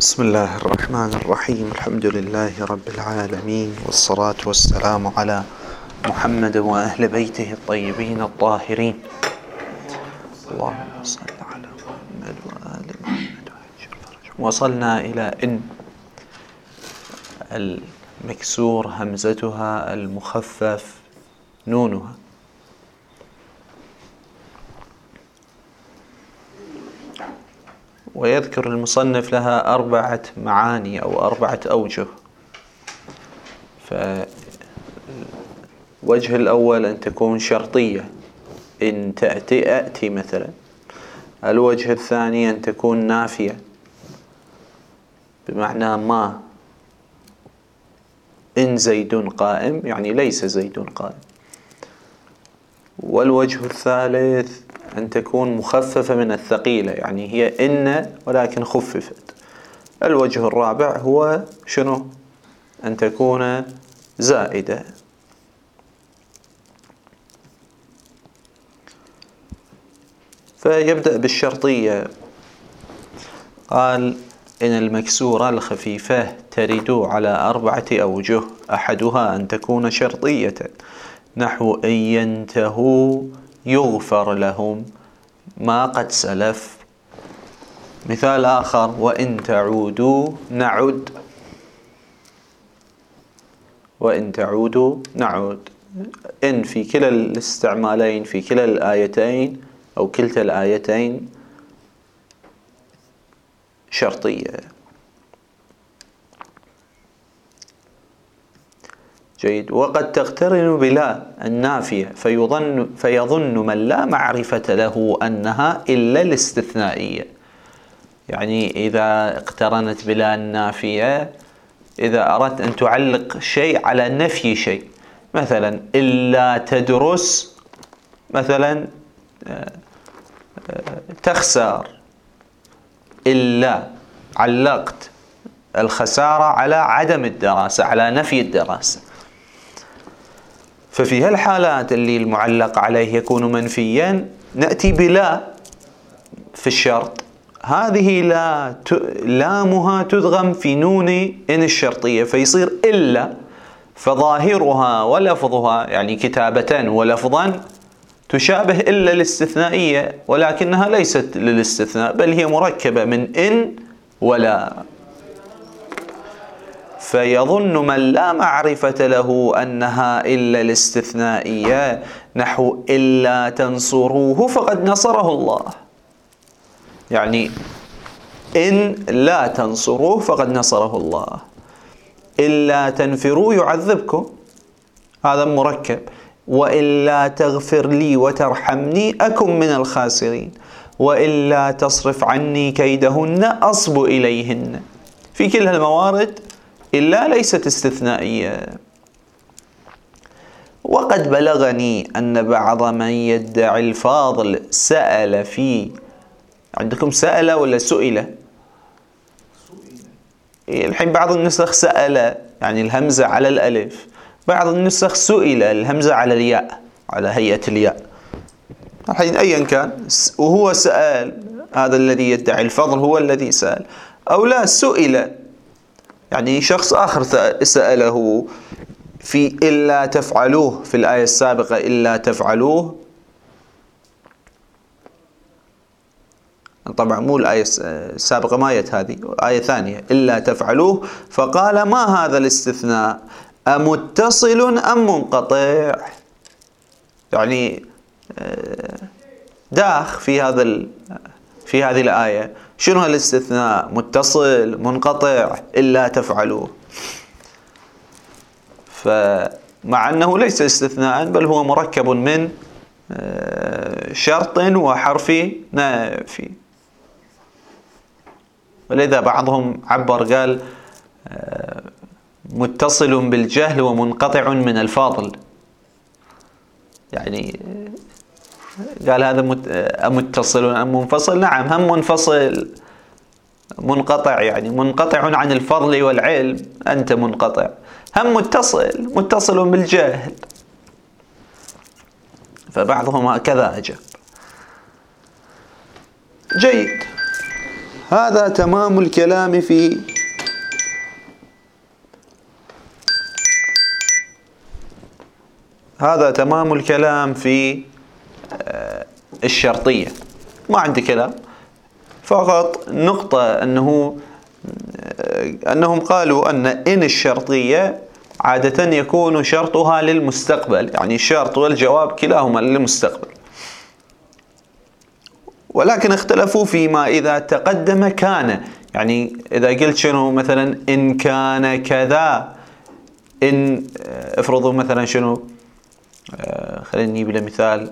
بسم الله الرحمن الرحيم. الحمد لله رب العالمين، والصلاة والسلام على محمد وأهل بيته الطيبين الطاهرين. اللهم صل على محمد وآل محمد. وصلنا إلى إن المكسور همزتها، المخفف نونها. ويذكر المصنف لها 4 معاني أو 4 أوجه. فالوجه الأول أن تكون شرطية، إن تأتي أأتي مثلا. الوجه الثاني أن تكون نافية بمعنى ما، إن زيد قائم يعني ليس زيد قائم. والوجه الثالث أن تكون مخففة من الثقيلة، يعني هي إن ولكن خففت. الوجه الرابع هو شنو؟ أن تكون زائدة. فيبدأ بالشرطية. قال إن المكسورة الخفيفة ترد على 4 أوجه، أحدها أن تكون شرطية، نحو إن ينتهوا يغفر لهم ما قد سلف. مثال آخر: وإن تعودوا نعد، وإن تعودوا نعود. إن في كلا الاستعمالين، في كلا الآيتين أو كلتا الآيتين شرطية. جيد. وقد تقترن بلا النافية فيظن من لا معرفة له أنها إلا الاستثنائية. يعني إذا اقترنت بلا النافية، إذا أردت أن تعلق شيء على نفي شيء، مثلا إلا تدرس مثلا تخسر، إلا علقت الخسارة على عدم الدراسة، على نفي الدراسة. ففي هالحالات اللي المعلق عليه يكون منفيا نأتي بلا في الشرط. هذه لا لامها تدغم في نون إن الشرطية فيصير إلا، فظاهرها ولفظها يعني كتابة ولفظا تشابه إلا الاستثنائية، ولكنها ليست للاستثناء بل هي مركبة من إن ولا. فيظن من لا معرفة له أنها إلا الاستثنائية، نحو إلا تنصروه فقد نصره الله. يعني إن لا تنصروه فقد نصره الله، إلا تنفروا يعذبكم، هذا مركب. وإلا تغفر لي وترحمني أكن من الخاسرين، وإلا تصرف عني كيدهن أصب إليهن. في كل هالموارد إلا ليست استثنائية. وقد بلغني أن بعض من يدعي الفاضل سأل في، عندكم سأل ولا سئل؟ الحين بعض النسخ سأل يعني الهمزة على الألف، بعض النسخ سئل الهمزة على الياء، على هيئة الياء. الحين أيا كان، وهو سأل، هذا الذي يدعي الفضل هو الذي سأل، أو لا سئل يعني شخص آخر سأله في إلا تفعلوه في الآية السابقة، إلا تفعلوه. طبعا مو الآية السابقة، ما آية هذه، آية ثانية، إلا تفعلوه. فقال ما هذا الاستثناء، أمتصل أم منقطع؟ يعني داخ في هذه الآية. شنو الاستثناء؟ متصل، منقطع، إلا تفعلوه. فمع أنه ليس استثناء بل هو مركب من شرط وحرف نافي. ولذا بعضهم عبر قال متصل بالجهل ومنقطع من الفاضل. يعني قال هذا متصل أم منفصل؟ نعم، هم منفصل منقطع، يعني منقطع عن الفضل والعلم، أنت منقطع. هم متصل بالجهل. فبعضهم هكذا أجاب. جيد. هذا تمام الكلام في الشرطية. ما عندي كلام، فقط نقطة أنهم قالوا إن الشرطية عادة يكون شرطها للمستقبل، يعني الشرط والجواب كلاهما للمستقبل، ولكن اختلفوا فيما إذا تقدم كان. يعني إذا قلت شنو مثلا إن كان كذا، إن افرضوا مثلا شنو، خلينا نجيب له مثال.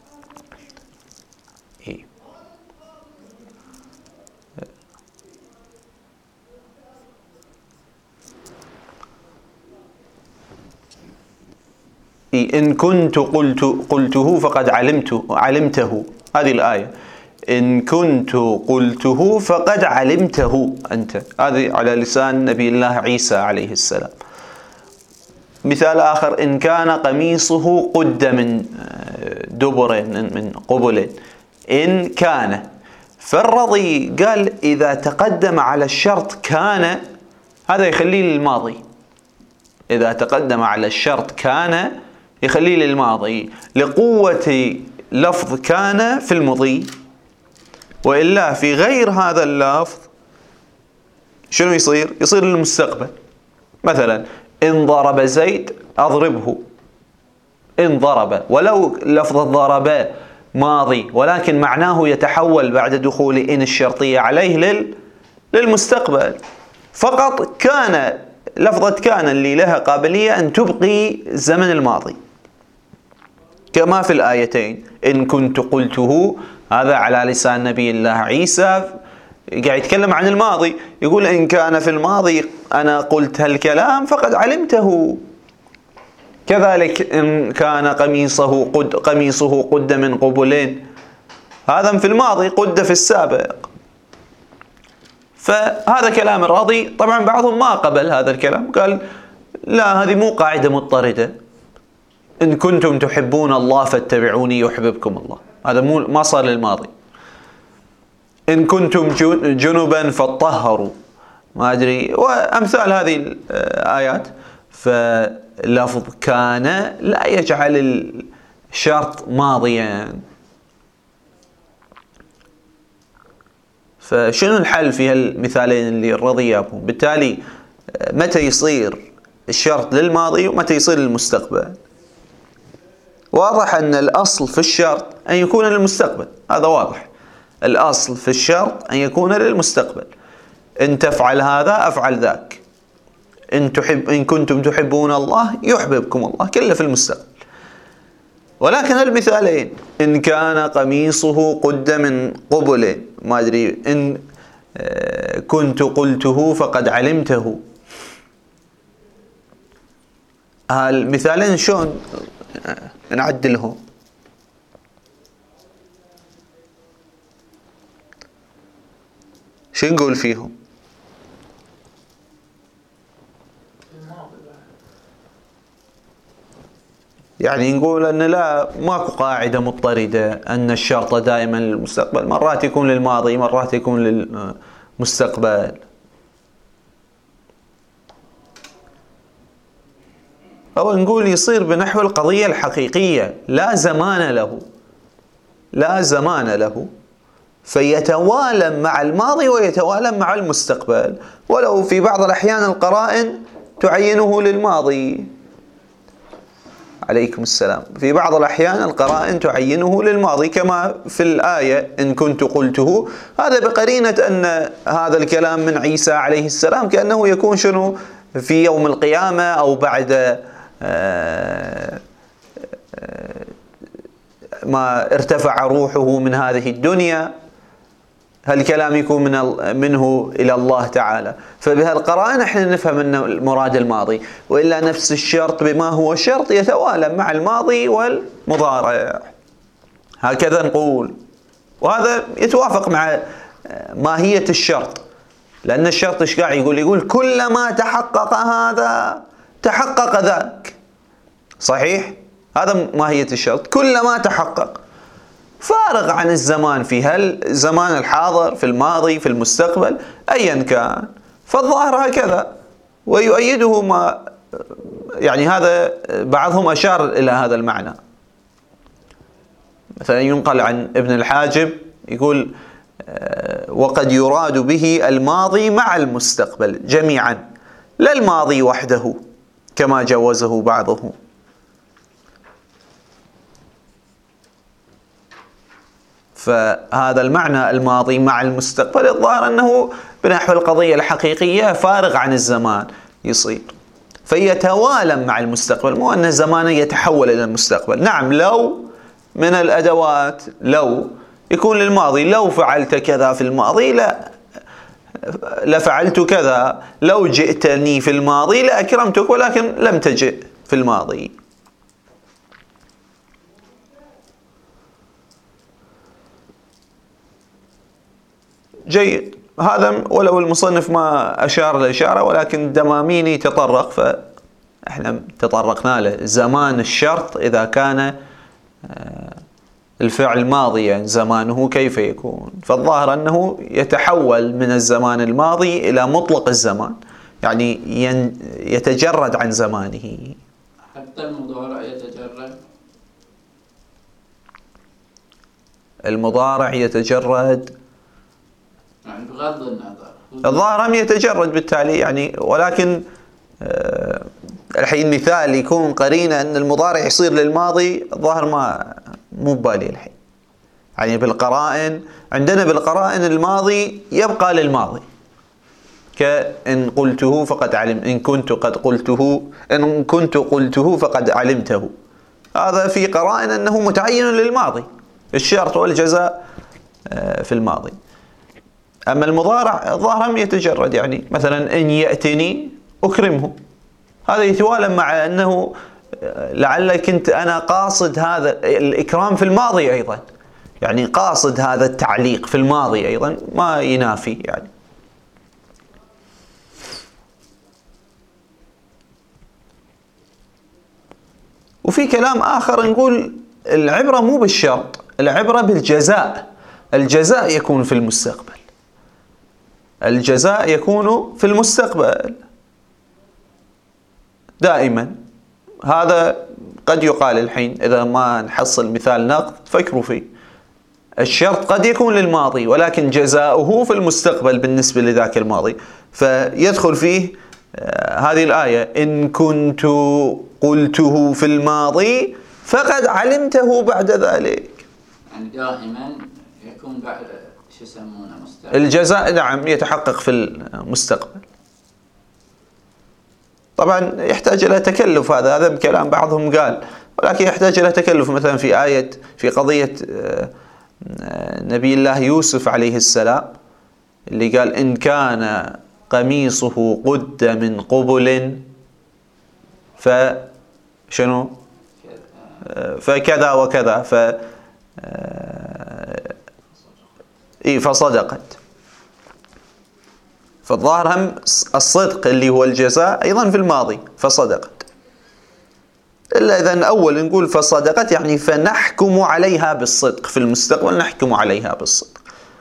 إن كنت قلته فقد علمته، هذه الآية. إن كنت قلته فقد علمته أنت، هذه على لسان نبي الله عيسى عليه السلام. مثال آخر، إن كان قميصه قد من دبر من قبل، إن كان. فالرضي قال إذا تقدم على الشرط كان، هذا يخليه للماضي. إذا تقدم على الشرط كان يخليه للماضي لقوة لفظ كان في المضي، وإلا في غير هذا اللفظ شنو يصير للمستقبل. مثلا إن ضرب زيد أضربه، إن ضرب، ولو لفظ ضرب ماضي ولكن معناه يتحول بعد دخول إن الشرطية عليه للمستقبل. فقط كان، لفظة كان اللي لها قابلية أن تبقي زمن الماضي، كما في الآيتين. إن كنت قلته، هذا على لسان نبي الله عيسى قاعد يتكلم عن الماضي، يقول إن كان في الماضي أنا قلت هالكلام فقد علمته. كذلك إن كان قميصه قد من قبلين، هذا في الماضي، قد في السابق. فهذا كلام الراضي. طبعا بعضهم ما قبل هذا الكلام، قال لا، هذه مو قاعدة مضطردة. إن كنتم تحبون الله فاتبعوني يحببكم الله، هذا ما صار للماضي. إن كنتم جنبا فطهروا، ما أدري، وأمثال هذه الآيات. فلفظ كان لا يجعل الشرط ماضيا. فشنو الحل في هالمثالين اللي الرضي جابهم؟ بالتالي متى يصير الشرط للماضي ومتى يصير للمستقبل؟ واضح أن الأصل في الشرط أن يكون للمستقبل، هذا واضح. الأصل في الشرط أن يكون للمستقبل. إن تفعل هذا أفعل ذاك. إن كنتم تحبون الله يحببكم الله، كله في المستقبل. ولكن المثالين، إن كان قميصه قد من قبل، ما أدري، إن كنت قلته فقد علمته، هالمثالين شلون نعدلهم؟ شو نقول فيهم؟ يعني نقول أن لا، ماكو قاعدة مضطردة أن الشرط دائما للمستقبل، مرات يكون للماضي، مرات يكون للمستقبل. أو نقول يصير بنحو القضية الحقيقية، لا زمان له، فيتوالم مع الماضي ويتوالم مع المستقبل، ولو في بعض الأحيان القرائن تعينه للماضي. عليكم السلام. في بعض الأحيان القرائن تعينه للماضي، كما في الآية إن كنت قلته، هذا بقرينة أن هذا الكلام من عيسى عليه السلام كأنه يكون شنو في يوم القيامة أو بعد ما ارتفع روحه من هذه الدنيا، هالكلام يكون منه إلى الله تعالى. فبهالقرائن احنا نفهم أن المراد الماضي، وإلا نفس الشرط بما هو شرط يتوالم مع الماضي والمضارع، هكذا نقول. وهذا يتوافق مع ماهية الشرط، لأن الشرط إيش قاعد يقول كلما تحقق هذا تحقق ذاك، صحيح؟ هذا ماهية الشرط، كلما تحقق. فارغ عن الزمان في الزمان الحاضر، في الماضي، في المستقبل، أيا كان. فالظاهر هكذا، ويؤيده ما يعني هذا بعضهم أشار إلى هذا المعنى. مثلا ينقل عن ابن الحاجب يقول: وقد يراد به الماضي مع المستقبل جميعا، لا الماضي وحده كما جوزه بعضهم. فهذا المعنى الماضي مع المستقبل الظاهر أنه بنحو القضية الحقيقية فارغ عن الزمان يصير، فيتوالم مع المستقبل، مو أن زمانه يتحول إلى المستقبل. نعم، لو من الأدوات، لو يكون للماضي، لو فعلت كذا في الماضي لفعلت كذا، لو جئتني في الماضي لأكرمتك، ولكن لم تجئ في الماضي. جيد. هذا ولو المصنف ما أشار الإشارة، ولكن الدماميني تطرق، فإحنا تطرقنا له. زمان الشرط إذا كان الفعل ماضيا زمانه كيف يكون؟ فالظاهر أنه يتحول من الزمان الماضي إلى مطلق الزمان، يعني يتجرد عن زمانه. حتى المضارع يتجرد؟ المضارع يتجرد يعني بغض النظر، الظاهر هم يتجرد بالتالي يعني، ولكن الحين مثال يكون قرينة أن المضارع يصير للماضي، الظاهر مو ببالي الحين. يعني بالقرائن عندنا، بالقرائن الماضي يبقى للماضي، كإن قلته فقد علم، إن كنت قلته فقد علمته. هذا في قرائن أنه متعين للماضي، الشرط والجزاء في الماضي. أما المضارع الظاهر هم يتجرد، يعني مثلا إن يأتني أكرمه، هذا يتوالم مع أنه لعل كنت أنا قاصد هذا الإكرام في الماضي أيضا، يعني قاصد هذا التعليق في الماضي أيضا، ما ينافي يعني. وفي كلام آخر نقول العبرة مو بالشرط، العبرة بالجزاء. الجزاء يكون في المستقبل، الجزاء يكون في المستقبل دائما. هذا قد يقال الحين إذا ما نحصل مثال نقد فكروا فيه. الشرط قد يكون للماضي، ولكن جزاؤه في المستقبل بالنسبة لذاك الماضي، فيدخل فيه هذه الآية: إن كنت قلته في الماضي فقد علمته بعد ذلك. يعني دائما يكون بعد شو يسمونه مستقبل. الجزاء نعم يتحقق في المستقبل. طبعا يحتاج إلى تكلف، هذا بكلام بعضهم قال، ولكن يحتاج إلى تكلف. مثلا في قضية نبي الله يوسف عليه السلام، اللي قال: إن كان قميصه قد من قبل فشنو فكذا وكذا فصدقت. فالظاهر هم الصدق اللي هو الجزاء أيضا في الماضي، فصدقت. إلا إذا أول نقول فصدقت يعني فنحكم عليها بالصدق، في المستقبل نحكم عليها بالصدق.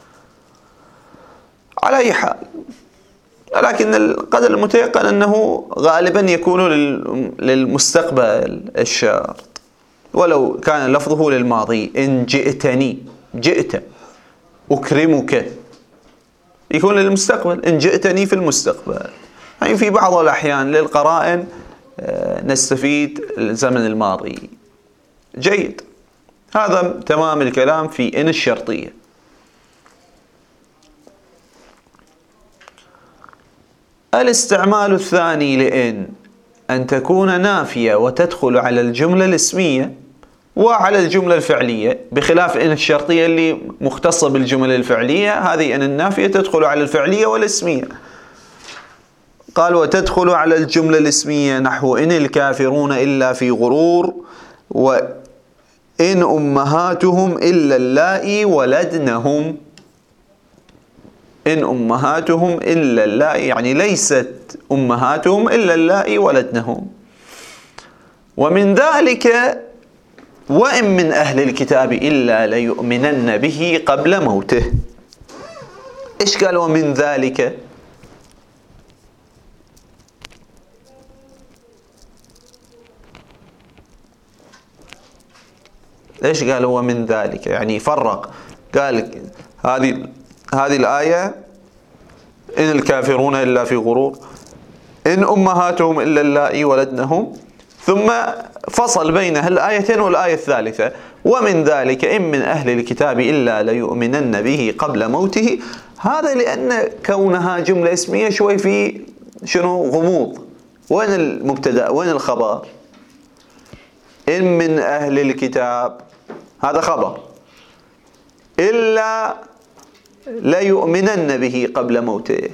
على أي حال، لكن القدر المتيقن أنه غالبا يكون للمستقبل الشرط، ولو كان لفظه للماضي. إن جئتني، جئت، أكرمك، يكون للمستقبل. إن جئتني في المستقبل. يعني في بعض الأحيان للقرائن نستفيد الزمن الماضي. جيد. هذا تمام الكلام في إن الشرطية. الاستعمال الثاني لإن أن تكون نافية وتدخل على الجملة الاسمية وعلى الجملة الفعلية، بخلاف إن الشرطية اللي مختصة بالجملة الفعلية. هذه إن النافية تدخل على الفعلية والاسمية. قال: وتدخل على الجملة الاسمية نحو إن الكافرون إلا في غرور، وإن أمهاتهم إلا اللائي ولدنهم. إن أمهاتهم إلا اللائي يعني ليست أمهاتهم إلا اللائي ولدنهم. ومن ذلك وإن من أهل الكتاب إلا ليؤمنن به قبل موته. إيش قال ومن ذلك؟ ليش قال هو من ذلك؟ يعني فرق، قال هذه الآية إن الكافرون إلا في غرور، إن أمهاتهم إلا اللائي ولدنهم، ثم فصل بين الآيتين والآية الثالثة ومن ذلك إن من أهل الكتاب إلا ليؤمنن به قبل موته. هذا لأن كونها جملة اسمية شوي في غموض. وين المبتدأ وين الخبر؟ إن من أهل الكتاب هذا خبر، إلا ليؤمنن به قبل موته.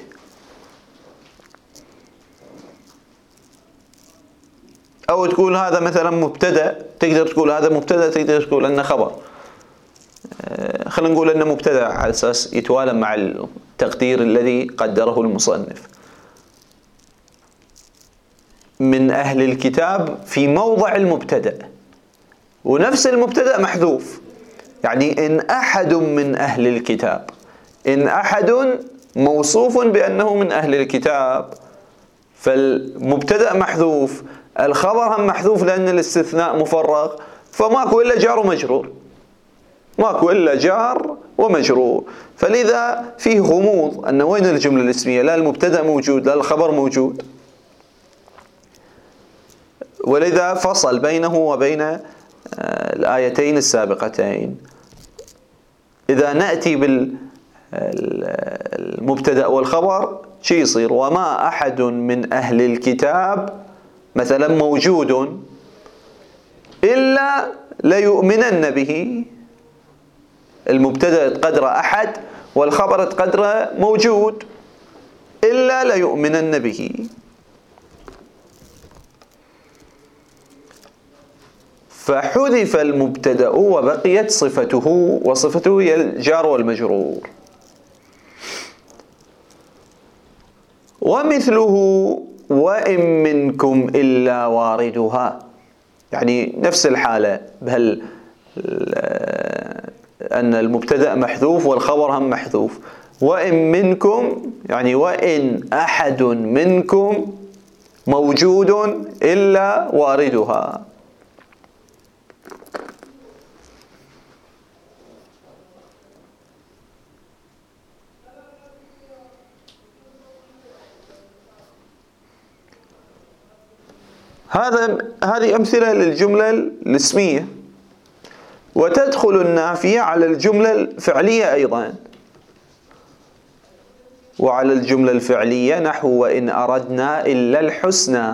أو تقول هذا مثلا مبتدأ، تقدر تقول هذا مبتدأ، تقدر تقول أنه خبر. خلينا نقول أنه مبتدأ على أساس يتوالم مع التقدير الذي قدره المصنف. من أهل الكتاب في موضع المبتدأ، ونفس المبتدأ محذوف. يعني إن أحد من أهل الكتاب، إن أحد موصوف بأنه من أهل الكتاب، فالمبتدأ محذوف، الخبر هم محذوف لأن الاستثناء مفرغ، فماكو إلا جار ومجرور، ماكو إلا جار ومجرور. فلذا فيه غموض أن وين الجملة الاسمية، لا المبتدأ موجود لا الخبر موجود، ولذا فصل بينه وبين الآيتين السابقتين. إذا نأتي بالمبتدأ والخبر شي يصير؟ وما أحد من أهل الكتاب مثلا موجود إلا ليؤمنن به. المبتدأ قدر أحد والخبر قدر موجود، إلا ليؤمنن به. فحذف المبتدأ وبقيت صفته، وصفته هي الجار والمجرور. ومثله وإن منكم إلا واردها، يعني نفس الحالة، بهل أن المبتدأ محذوف والخبر هم محذوف. وإن منكم يعني وإن أحد منكم موجود إلا واردها. هذه أمثلة للجملة الاسمية. وتدخل النافية على الجملة الفعلية أيضا. وعلى الجملة الفعلية نحو وإن أردنا إلا الحسنى.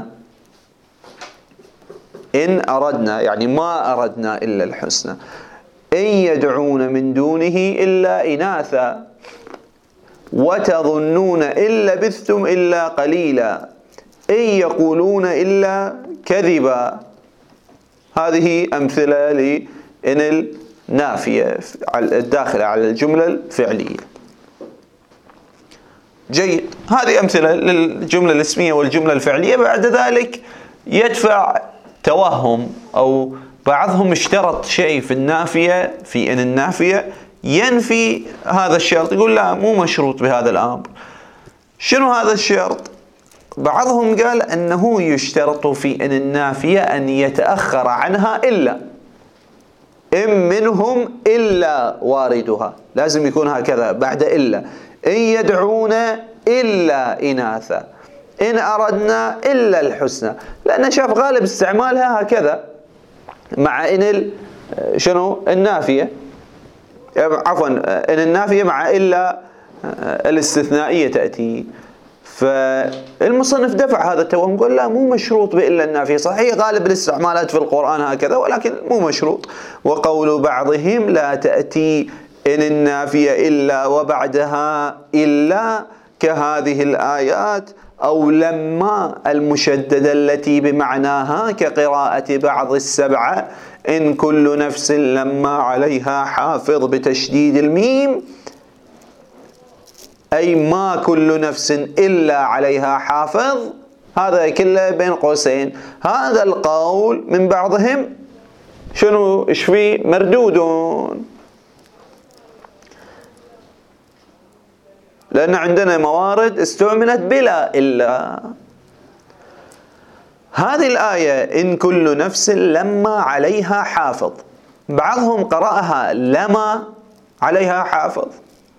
إن أردنا يعني ما أردنا إلا الحسنى. إن يدعون من دونه إلا إناثا وتظنون إن لبثتم إلا قليلا إن يقولون إلا كذبا. هذه أمثلة لإن النافية الداخلة على الجملة الفعلية. جيد، هذه أمثلة للجملة الاسمية والجملة الفعلية. بعد ذلك يدفع توهم، أو بعضهم اشترط شيء في النافية، في إن النافية ينفي هذا الشرط، يقول لا مو مشروط بهذا الأمر. شنو هذا الشرط؟ بعضهم قال أنه يشترط في إن النافية أن يتأخر عنها إلا. إن منهم إلا واردها، لازم يكون هكذا بعد إلا. إن يدعون إلا إناثا، إن أردنا إلا الحسنى، لأن شاف غالب استعمالها هكذا مع إن النافية، عفوا إن النافية مع إلا الاستثنائية تأتي. فالمصنف دفع هذا التوهم، قال لا مو مشروط بإلا النافية. صحيح غالب الاستعمالات في القرآن هكذا، ولكن مو مشروط. وقول بعضهم لا تأتي إن النافية إلا وبعدها إلا كهذه الآيات، أو لما المشددة التي بمعناها كقراءة بعض السبعة إن كل نفس لما عليها حافظ بتشديد الميم، أي ما كل نفس إلا عليها حافظ. هذا كله بين قوسين. هذا القول من بعضهم شنو ايش فيه؟ مردود، لأن عندنا موارد استعملت بلا إلا. هذه الآية إن كل نفس لما عليها حافظ، بعضهم قرأها لما عليها حافظ،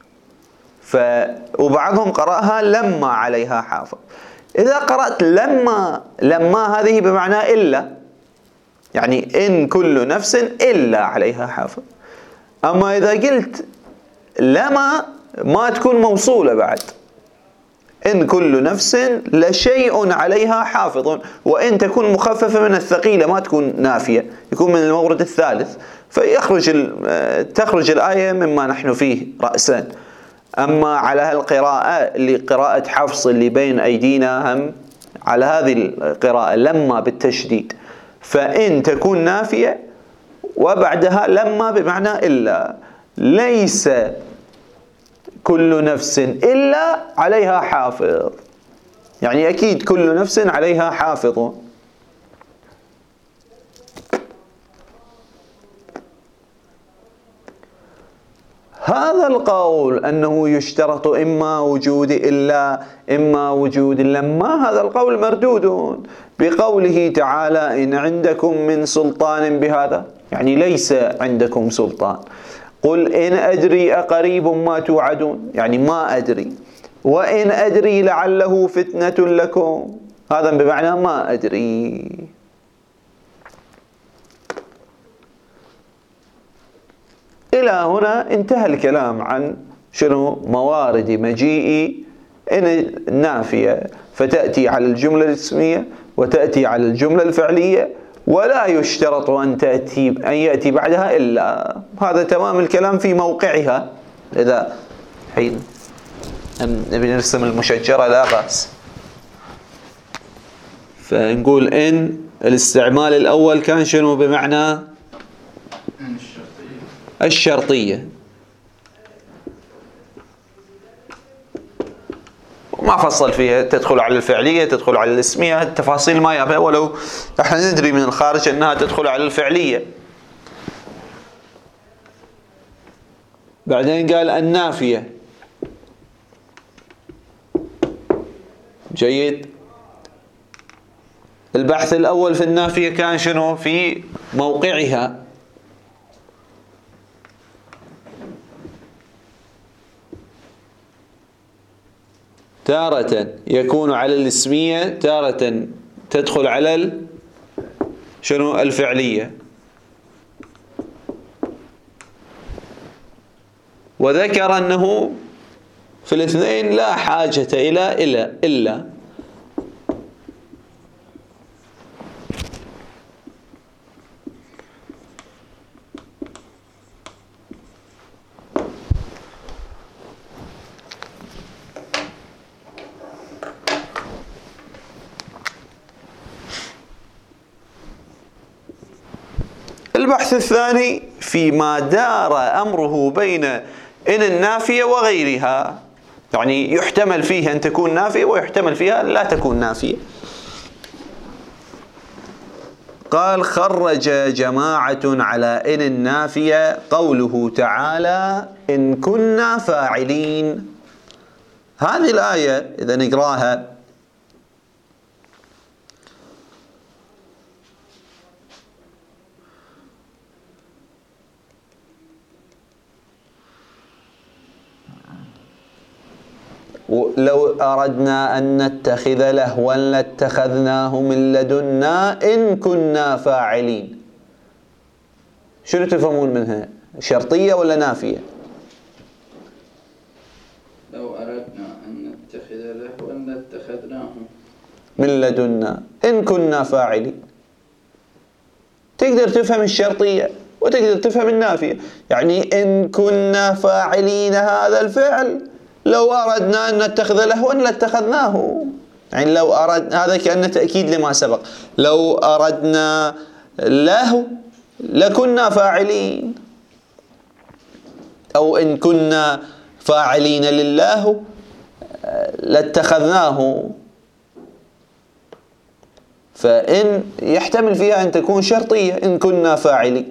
وبعضهم قرأها لما عليها حافظ. إذا قرأت لما هذه بمعنى إلا، يعني إن كل نفس إلا عليها حافظ. أما إذا قلت لما ما تكون موصولة بعد، إن كل نفس لشيء عليها حافظ، وإن تكون مخففة من الثقيلة ما تكون نافية، يكون من المورد الثالث، تخرج الآية مما نحن فيه رأسا. أما على هالقراءة اللي قراءة حفص اللي بين أيدينا، هم على هذه القراءة لما بالتشديد، فإن تكون نافية وبعدها لما بمعنى إلا. ليس كل نفس إلا عليها حافظ، يعني أكيد كل نفس عليها حافظ. هذا القول أنه يشترط إما وجود إلا إما وجود لما، هذا القول مردود بقوله تعالى إن عندكم من سلطان بهذا، يعني ليس عندكم سلطان. قل إن أدري أقريب ما توعدون، يعني ما أدري. وإن أدري لعله فتنة لكم، هذا بمعنى ما أدري. إلى هنا انتهى الكلام عن شنو موارد مجيء إن النافية، فتأتي على الجملة الاسمية وتأتي على الجملة الفعلية، ولا يشترط أن يأتي بعدها إلا. هذا تمام الكلام في موقعها. إذا حين نبي نرسم المشجرة لا بأس، فنقول إن الاستعمال الأول كان شنو بمعنى الشرطية، وما فصل فيها، تدخل على الفعلية تدخل على الاسمية، التفاصيل ما يبها، ولو احنا ندري من الخارج انها تدخل على الفعلية. بعدين قال النافية، جيد. البحث الأول في النافية كان شنو؟ في موقعها. تارة يكون على الاسمية، تارة تدخل على شنو؟ الفعلية. وذكر أنه في الاثنين لا حاجة إلا البحث الثاني فيما دار أمره بين إن النافية وغيرها، يعني يحتمل فيها أن تكون نافية ويحتمل فيها لا تكون نافية. قال خرج جماعة على إن النافية قوله تعالى إن كنا فاعلين. هذه الآية إذا نقراها لو أردنا أن نتخذ لهوا لاتخذناه من لدنا إن كنا فاعلين. شنو تفهمون منها؟ شرطية ولا نافية؟ لو أردنا أن نتخذ لهوا لاتخذناه من لدنا إن كنا فاعلين. تقدر تفهم الشرطية وتقدر تفهم النافية، يعني إن كنا فاعلين هذا الفعل لو أردنا أن نتخذ لهوا لاتخذناه، يعني لو أردنا، هذا كأنه تأكيد لما سبق، لو أردنا له لكنا فاعلين، أو إن كنا فاعلين لله لاتخذناه. فإن يحتمل فيها أن تكون شرطية إن كنا فاعلين،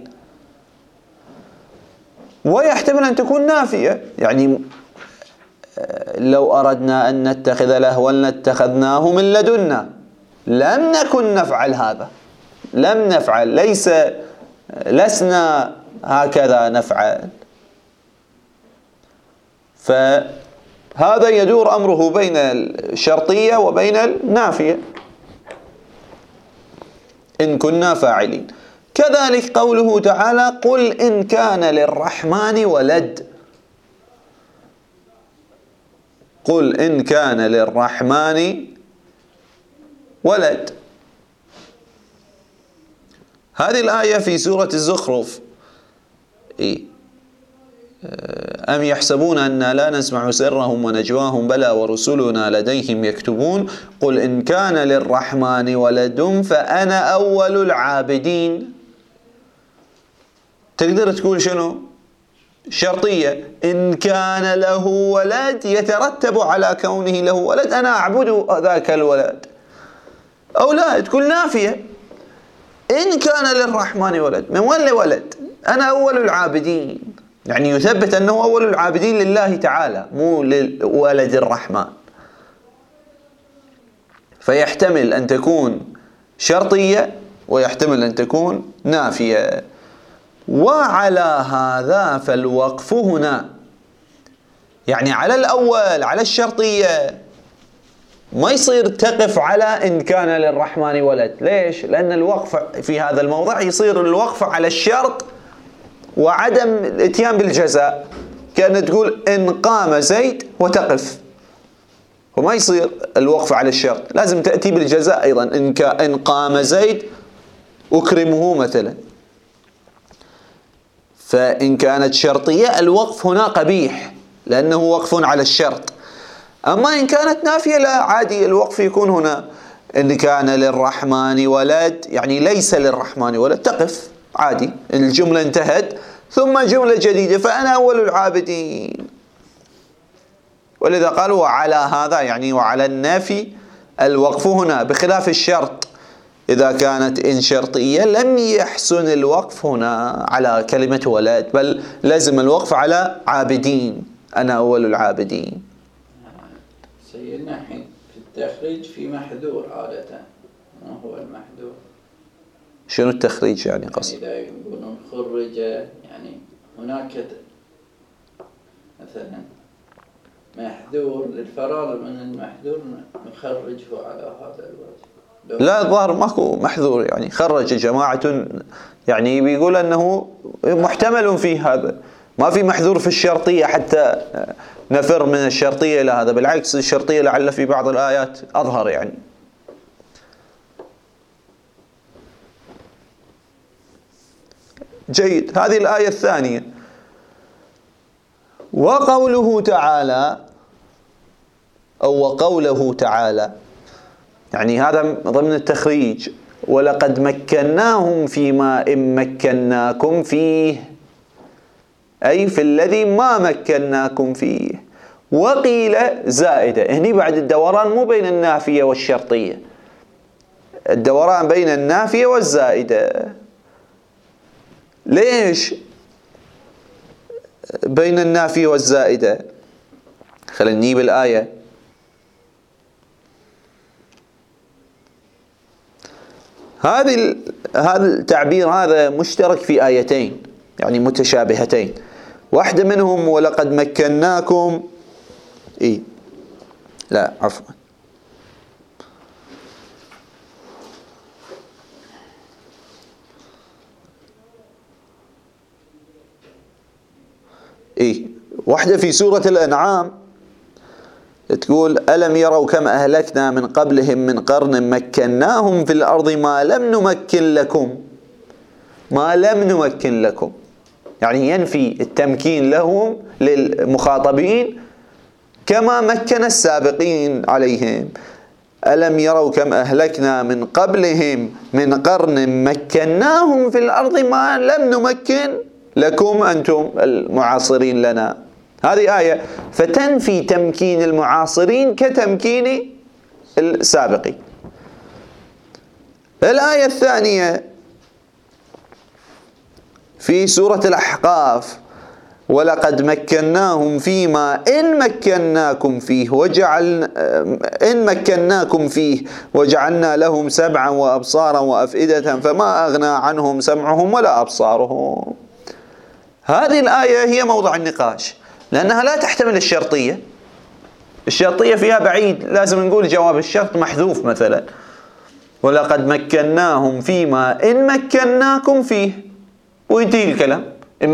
ويحتمل أن تكون نافية، يعني لو أردنا أن نتخذ لهوا لاتخذناه من لدنا، لم نكن نفعل هذا، لم نفعل، لسنا هكذا نفعل. فهذا يدور أمره بين الشرطية وبين النافية إن كنا فاعلين. كذلك قوله تعالى: قل إن كان للرحمن ولد. قل إن كان للرحمن ولد. هذه الآية في سورة الزخرف. أم يحسبون أننا لا نسمع سرهم ونجواهم بلى ورسلنا لديهم يكتبون قل إن كان للرحمن ولد فأنا أول العابدين. تقدر تقول شنو؟ شرطية. إن كان له ولد يترتب على كونه له ولد أنا أعبد ذاك الولد، أو لا تقول نافية. إن كان للرحمن ولد، من وين ولد؟ أنا أول العابدين، يعني يثبت أنه أول العابدين لله تعالى مو لولد الرحمن. فيحتمل أن تكون شرطية ويحتمل أن تكون نافية. وعلى هذا فالوقف هنا، يعني على الأول على الشرطية ما يصير تقف على إن كان للرحمن ولد. ليش؟ لأن الوقف في هذا الموضع يصير الوقف على الشرط وعدم الاتيان بالجزاء، كأن تقول إن قام زيد وتقف، وما يصير الوقف على الشرط، لازم تأتي بالجزاء أيضا. إن قام زيد أكرمه مثلا. فإن كانت شرطية الوقف هنا قبيح لأنه وقف على الشرط. أما إن كانت نافية لا، عادي الوقف يكون هنا. إن كان للرحمن ولد يعني ليس للرحمن ولد، تقف عادي، الجملة انتهت، ثم جملة جديدة فأنا أول العابدين. ولذا قالوا وعلى هذا، يعني وعلى النافي الوقف هنا، بخلاف الشرط. إذا كانت إن شرطية لم يحسن الوقف هنا على كلمة ولد، بل لازم الوقف على عابدين، أنا أول العابدين. سيدنا الحين في التخريج في محذور عادة، ما هو المحذور؟ شنو التخريج يعني قصد؟ إذا يقولون خرج، يعني هناك مثلا محذور للفرار من المحذور نخرجه على هذا الوجه. لا، الظاهر ماكو محذور، يعني خرج جماعة، يعني بيقول أنه محتمل في هذا، ما في محذور في الشرطية حتى نفر من الشرطية إلى هذا. بالعكس الشرطية لعل في بعض الآيات أظهر يعني. جيد. هذه الآية الثانية. وقوله تعالى أو وقوله تعالى، يعني هذا ضمن التخريج. ولقد مكناهم فيما إن مكناكم فيه، أي في الذي ما مكناكم فيه. وقيل زائدة، هني بعد الدوران مو بين النافية والشرطية، الدوران بين النافية والزائدة. ليش بين النافية والزائدة؟ خلينا نجيب الآية. هذا التعبير هذا مشترك في آيتين يعني متشابهتين. واحدة منهم ولقد مكناكم، لا عفوا، واحدة في سورة الأنعام تقول ألم يروا كم أهلكنا من قبلهم من قرن مكناهم في الأرض ما لم نمكن لكم. ما لم نمكن لكم يعني ينفي التمكين لهم للمخاطبين كما مكن السابقين عليهم. ألم يروا كم أهلكنا من قبلهم من قرن مكناهم في الأرض ما لم نمكن لكم أنتم المعاصرين لنا. هذه آية فتنفي تمكين المعاصرين كتمكين السابقين. الآية الثانية في سورة الأحقاف: ولقد مكناهم فيما إن مكناكم فيه وجعلنا لهم سمعا وأبصارا وأفئدة فما أغنى عنهم سمعهم ولا أبصارهم. هذه الآية هي موضع النقاش، لأنها لا تحتمل الشرطية. الشرطية فيها بعيد، لازم نقول جواب الشرط محذوف مثلا: ولقد مكناهم فيما إن مكناكم فيه، وينتهي الكلام. إن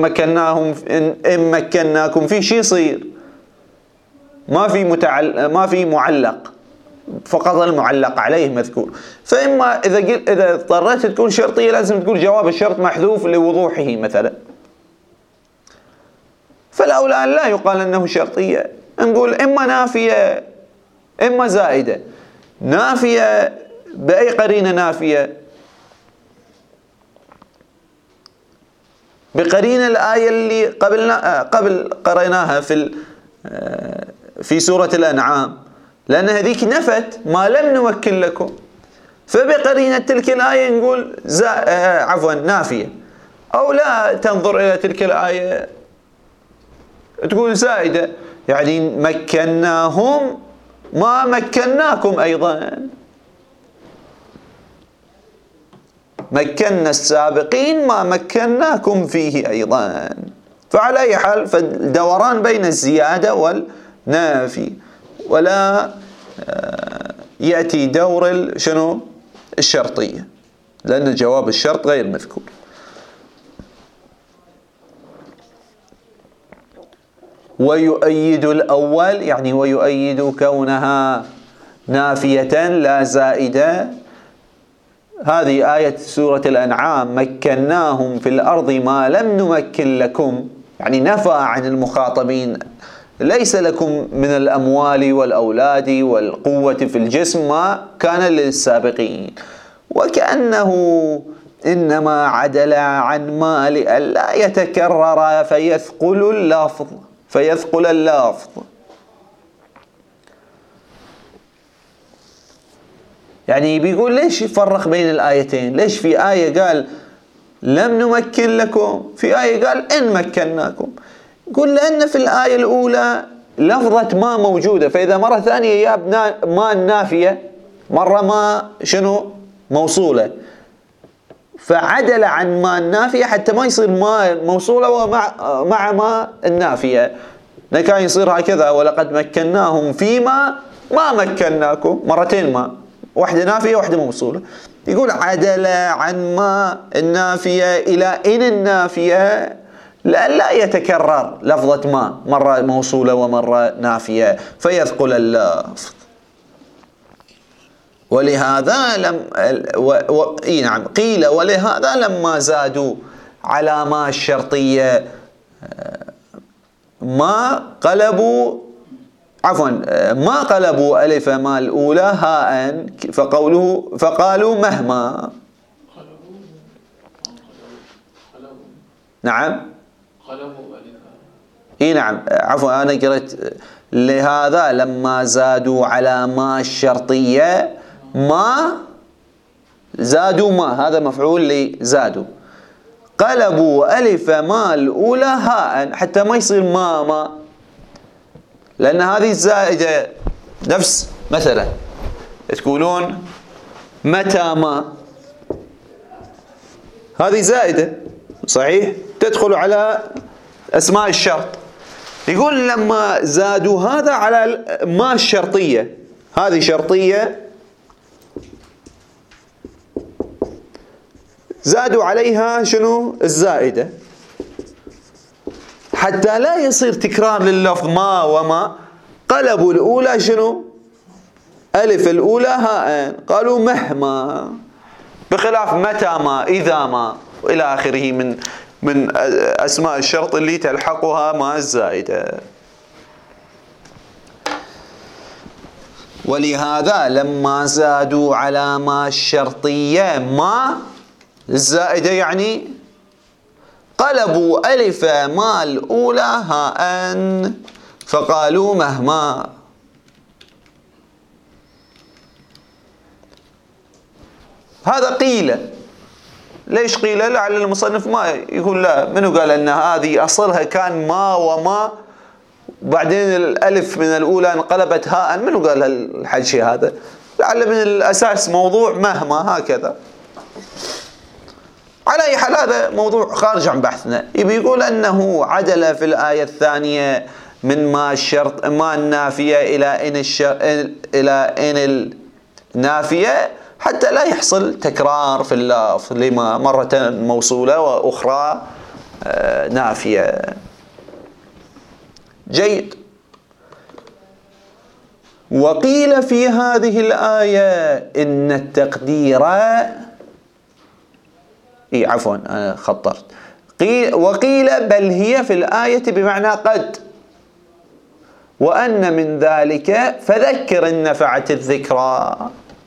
مكناكم فيه شي يصير؟ ما في معلق، فقط المعلق عليه مذكور. فإما إذا اضطريت تكون شرطية لازم تقول جواب الشرط محذوف لوضوحه مثلا. فالأولى أن لا يقال أنه شرطية، نقول إما نافية إما زائدة. نافية بأي قرينة نافية؟ بقرينة الآية اللي قبل قريناها في سورة الأنعام، لأن هذيك نفت ما لم نمكن لكم. فبقرينة تلك الآية نقول نافية. أو لا تنظر إلى تلك الآية تقول زائدة، يعني مكناهم ما مكناكم أيضا، مكنا السابقين ما مكناكم فيه أيضا. فعلى أي حال فالدوران بين الزيادة والنافي، ولا يأتي دور الشرطية، لأن جواب الشرط غير مذكور. ويؤيد الأول، يعني ويؤيد كونها نافية لا زائدة. هذه آية سورة الأنعام: مكناهم في الأرض ما لم نمكن لكم، يعني نفى عن المخاطبين: ليس لكم من الأموال والأولاد والقوة في الجسم ما كان للسابقين. وكأنه إنما عدل عن ما لئلا يتكرر فيثقل اللفظ. يعني بيقول ليش يفرق بين الآيتين؟ ليش في آية قال لم نمكن لكم، في آية قال إن مكناكم؟ يقول لأن في الآية الأولى لفظة ما موجودة، فإذا مرة ثانية يا ما النافية، مرة ما موصولة، فعدل عن ما النافية حتى ما يصير ما موصولة ومع ما النافية. كان يصير هكذا: ولقد مكناهم فيما ما مكناكم، مرتين ما، واحدة نافية واحدة موصولة. يقول عدل عن ما النافية إلى إن النافية لئلا يتكرر لفظة ما، مرة موصولة ومرة نافية، فيثقل اللفظ. ولهذا نعم قيل ولهذا لما زادوا على ما الشرطية ما قلبوا ألف ما الأولى هاء، فقالوا مهما. نعم نعم أنا قرأت لهذا لما زادوا على ما الشرطية ما زادوا ما، هذا مفعول لزادوا، قلبوا ألف ما الأولى هاء حتى ما يصير ما، لأن هذه الزائدة. نفس مثلا تقولون متى ما، هذه زائدة صحيح تدخل على أسماء الشرط. يقول لما زادوا هذا على ما الشرطية، هذه شرطية زادوا عليها الزائدة، حتى لا يصير تكرار لللفظ ما وما، قلبوا الأولى ألف الأولى هاء، قالوا مهما، بخلاف متى ما، إذا ما، وإلى آخره من أسماء الشرط اللي تلحقها ما الزائدة. ولهذا لما زادوا على ما الشرطية ما الزائدة، يعني قلبوا ألف ما الأولى هاء فقالوا مهما. هذا قيل. ليش قيل؟ لعل المصنف ما يقول لا، منو قال أن هذه أصلها كان ما وما وبعدين الألف من الأولى انقلبت هاء؟ منو قال الحكي هذا؟ لعل من الأساس موضوع مهما هكذا. على أي حال هذا موضوع خارج عن بحثنا. يبي يقول أنه عدل في الآية الثانية من ما الشرط ما النافية إلى إن النافية حتى لا يحصل تكرار في اللفظ، لما مرة موصولة وأخرى نافية. جيد. وقيل في هذه الآية إن التقدير عفوا أنا خطرت. وقيل بل هي في الآية بمعنى قد، وأن من ذلك فذكر إن نفعت الذكرى.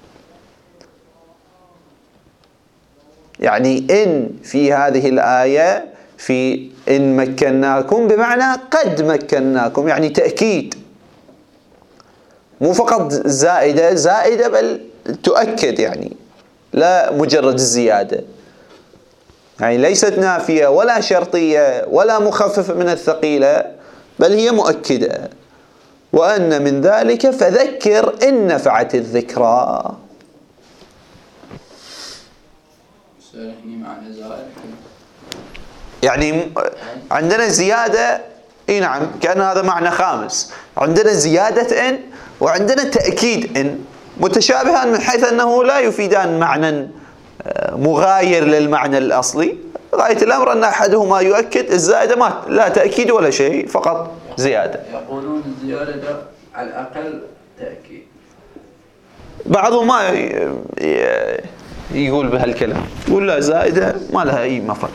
يعني إن في هذه الآية في إن مكناكم بمعنى قد مكناكم، يعني تأكيد، مو فقط زائدة بل تؤكد، يعني لا مجرد الزيادة، يعني ليست نافية ولا شرطية ولا مخففة من الثقيلة، بل هي مؤكدة. وأن من ذلك فذكر إن نفعت الذكرى. يعني عندنا زيادة، نعم، كأن هذا معنى خامس. عندنا زيادة إن وعندنا تأكيد إن، متشابهان من حيث أنه لا يفيدان معنى مغاير للمعنى الأصلي. غاية الأمر أن أحدهما يؤكد، الزائدة ما لا تأكيد ولا شيء، فقط زيادة. يقولون الزيادة على الأقل تأكيد. بعضهم ما يقول بهالكلام، يقول لا زائدة ما لها أي مفاد،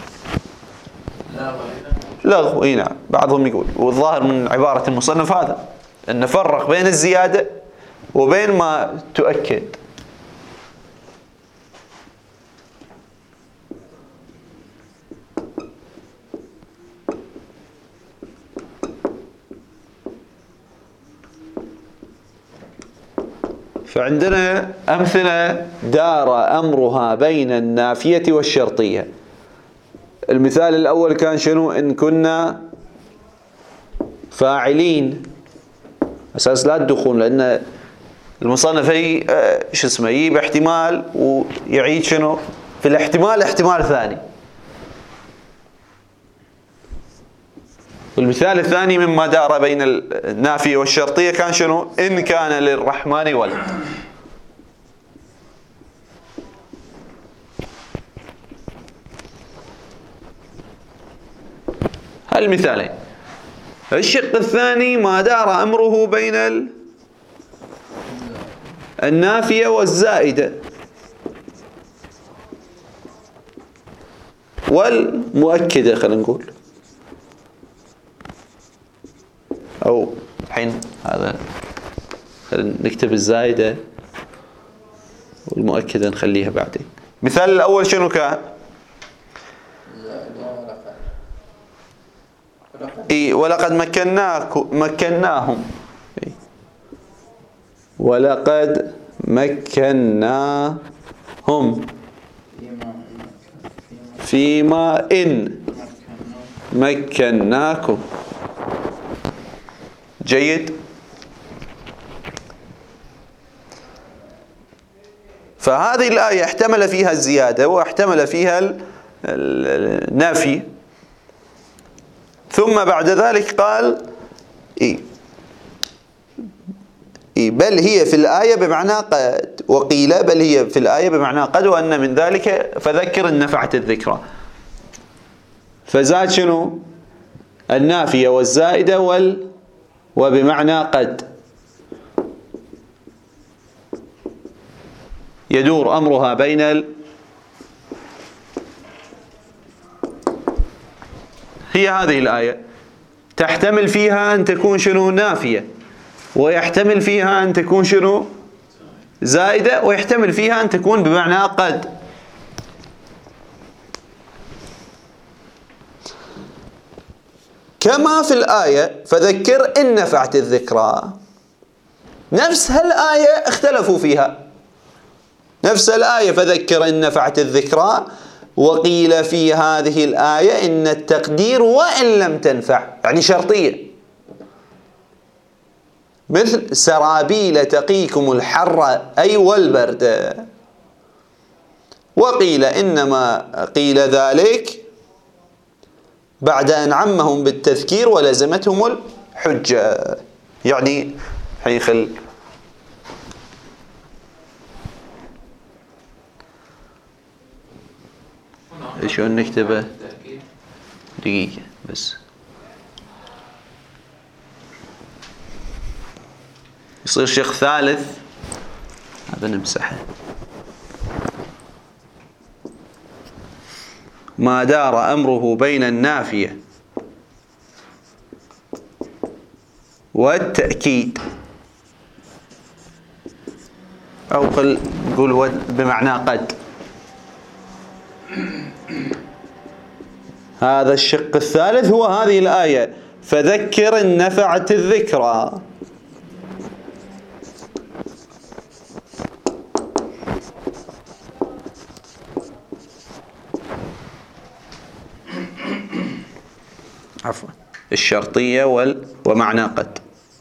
لغو. نعم، بعضهم يقول، والظاهر من عبارة المصنف هذا أن نفرق بين الزيادة وبين ما تؤكد. فعندنا أمثلة دار أمرها بين النافية والشرطية. المثال الأول كان شنو؟ إن كنا فاعلين، أساس لا تدخون، لأن المصنف يجيب احتمال ويعيد شنو في الاحتمال احتمال ثاني. والمثال الثاني مما دار بين النافية والشرطية كان شنو؟ إن كان للرحمن ولد. هالمثالين. الشق الثاني ما دار أمره بين النافية والزائدة والمؤكدة، خلينا نقول، أو الحين هذا نكتب الزائدة والمؤكدة نخليها بعدين. مثال الأول شنو كان؟ ولقد مكناهم. ولقد مكناهم فيما إن مكناكم. جيد. فهذه الآية احتمل فيها الزيادة واحتمل فيها النفي، ثم بعد ذلك قال بل هي في الآية بمعنى قد، وقيل بل هي في الآية بمعنى قد، وأن من ذلك فذكر إن نفعت الذكرى. فزاد شنو؟ النافية والزائدة وبمعنى قد، يدور أمرها بين هي هذه الآية تحتمل فيها أن تكون شنو؟ نافية، ويحتمل فيها أن تكون شنو؟ زائدة، ويحتمل فيها أن تكون بمعنى قد. كما في الآية فذكر إن نفعت الذكرى. نفس هالآية اختلفوا فيها، نفس الآية فذكر إن نفعت الذكرى. وقيل في هذه الآية إن التقدير وإن لم تنفع، يعني شرطية، مثل سرابيل تقيكم الحر أي والبرد. وقيل إنما قيل ذلك بعد أن عمهم بالتذكير ولزمتهم الحجة. يعني حيخل شلون نكتبه؟ دقيقة بس، يصير شق ثالث، هذا نمسحه. ما دار أمره بين النافية والتأكيد، أو قل بمعنى قد. هذا الشق الثالث هو هذه الآية فذكر إن نفعت الذكرى. عفوا، الشرطية ومعنى قد.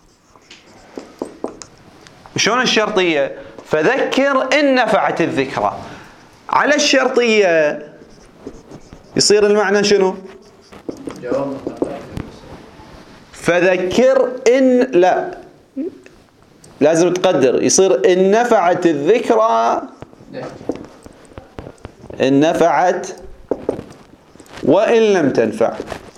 شلون الشرطية؟ فذكر إن نفعت الذكرى. على الشرطية يصير المعنى شنو؟ فذكر إن، لا لازم تقدر، يصير إن نفعت الذكرى، إن نفعت وإن لم تنفع،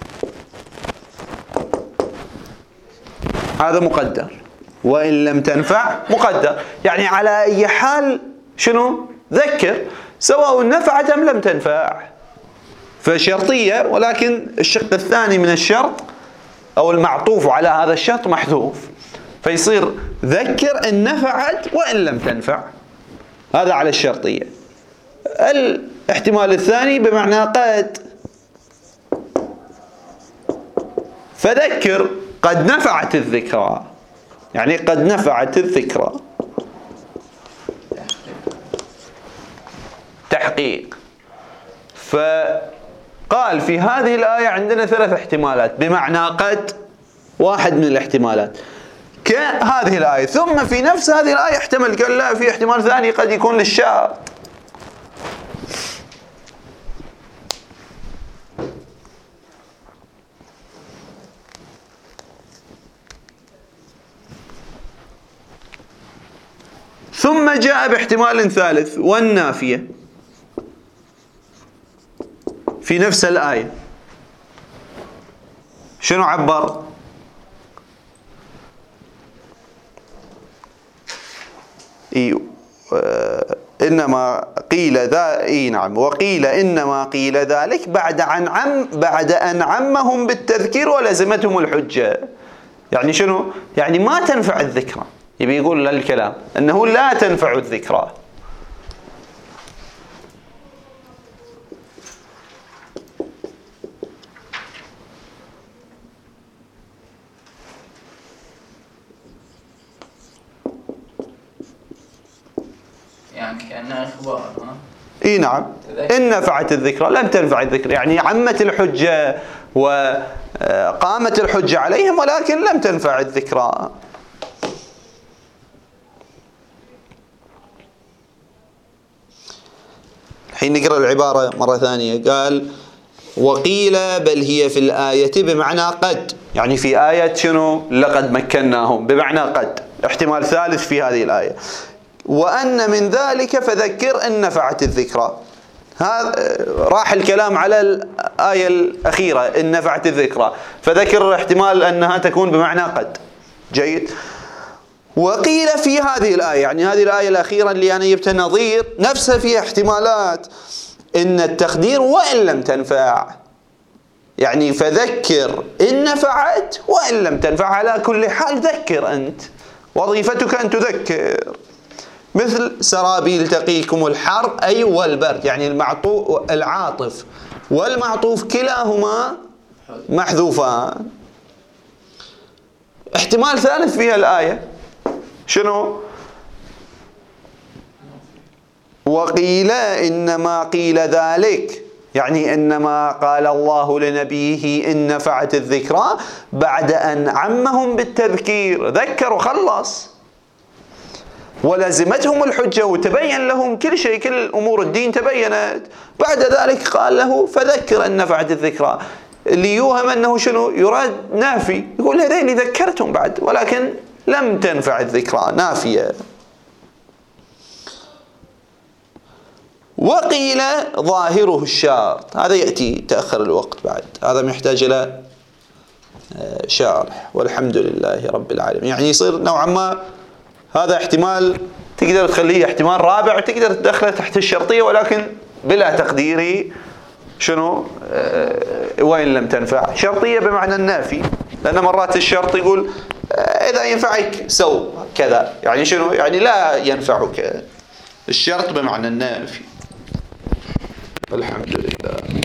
هذا مقدر. وإن لم تنفع مقدر، يعني على أي حال شنو؟ ذكر، سواء نفعت أم لم تنفع. فشرطية، ولكن الشق الثاني من الشرط أو المعطوف على هذا الشرط محذوف، فيصير ذكر إن نفعت وإن لم تنفع. هذا على الشرطية. الاحتمال الثاني بمعنى قد، فذكر قد نفعت الذكرى، يعني قد نفعت الذكرى. تحقيق. فقال في هذه الآية عندنا 3 احتمالات بمعنى قد، واحد من الاحتمالات كهذه الآية. ثم في نفس هذه الآية احتمل، قال لا، في احتمال ثاني قد يكون للشرط. ثم جاء باحتمال ثالث والنافية في نفس الآية. شنو عبر؟ إنما قيل نعم، وقيل إنما قيل ذلك بعد أن عمهم بالتذكير ولزمتهم الحجة. يعني شنو؟ يعني ما تنفع الذكرى. يبي يقول للكلام أنه لا تنفع الذكرى. يعني كأنها إخبار. اي نعم، إن نفعت الذكرى لم تنفع الذكرى، يعني عمت الحجة وقامت الحجة عليهم ولكن لم تنفع الذكرى. الحين نقرأ العبارة مرة ثانية. قال وقيل بل هي في الآية بمعنى قد، يعني في آية شنو؟ لقد مكناهم، بمعنى قد، احتمال ثالث في هذه الآية. وأن من ذلك فذكر إن نفعت الذكرى. هذا راح الكلام على الآية الأخيرة إن نفعت الذكرى، فذكر احتمال أنها تكون بمعنى قد. جيد. وقيل في هذه الآية، يعني هذه الآية الأخيرة اللي أنا جبتها نظير نفسها فيها احتمالات، إن التقدير وإن لم تنفع، يعني فذكر إن نفعت وإن لم تنفع، على كل حال ذكر أنت، وظيفتك أن تذكر. مثل سرابيل تقيكم الحر أي والبرد، يعني العاطف والمعطوف كلاهما محذوفان. احتمال ثالث فيها الآية شنو؟ وقيل إنما قيل ذلك، يعني إنما قال الله لنبيه إن نفعت الذكرى بعد أن عمهم بالتذكير، ذكر وخلص ولزمتهم الحجة وتبين لهم كل شيء، كل أمور الدين تبينت، بعد ذلك قال له فذكر إن نفعت الذكرى، اللي يوهم أنه شنو يراد نافي، يقول هذين ذكرتهم بعد ولكن لم تنفع الذكرى، نافية. وقيل ظاهره الشرط، هذا يأتي تأخر الوقت بعد، هذا محتاج إلى شارح، والحمد لله رب العالمين. يعني يصير نوعا ما هذا احتمال تقدر تخليه احتمال رابع، تقدر تدخله تحت الشرطية ولكن بلا تقديري شنو وين لم تنفع. شرطية بمعنى النافي، لأن مرات الشرط يقول إذا ينفعك سو كذا، يعني شنو يعني لا ينفعك. الشرط بمعنى النافي. الحمد لله.